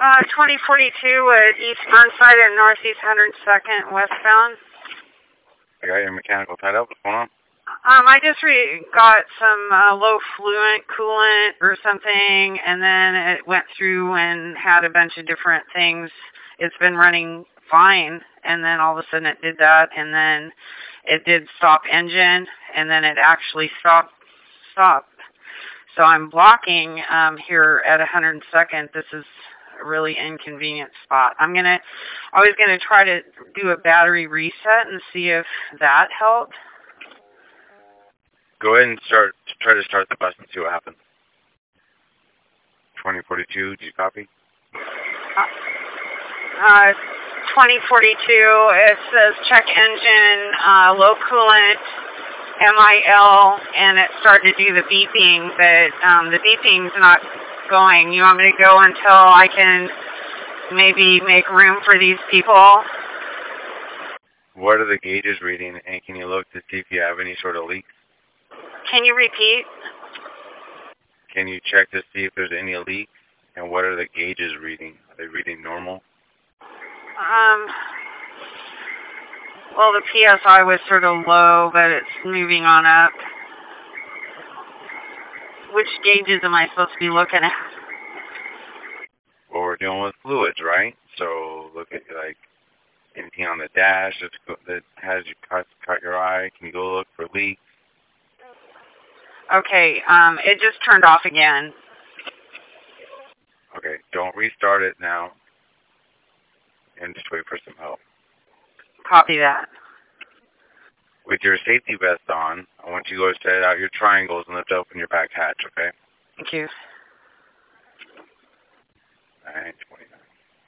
2042 at East Burnside and Northeast 102nd westbound. I got your mechanical tied up. What's going on? I just got some low fluent coolant or something, and then it went through and had a bunch of different things. It's been running fine, and then all of a sudden it did that, and then it did stop engine, and then it actually stopped. So I'm blocking here at 102nd. This is a really inconvenient spot. I was gonna try to do a battery reset and see if that helped. Go ahead and try to start the bus and see what happens. 2042, do you copy? 2042, it says check engine, low coolant, MIL, and it started to do the beeping, but the beeping's not going. You want me to go until I can maybe make room for these people? What are the gauges reading, and can you look to see if you have any sort of leaks? Can you repeat? Can you check to see if there's any leaks, and what are the gauges reading? Are they reading normal? Well, the PSI was sort of low, but it's moving on up. Which gauges am I supposed to be looking at? Well, we're dealing with fluids, right? So look at, like, anything on the dash that has you caught your eye. Can you go look for leaks? Okay, it just turned off again. Okay, don't restart it now. And just wait for some help. Copy that. With your safety vest on, I want you to go set out your triangles and lift open your back hatch, okay? Thank you. All right, 20.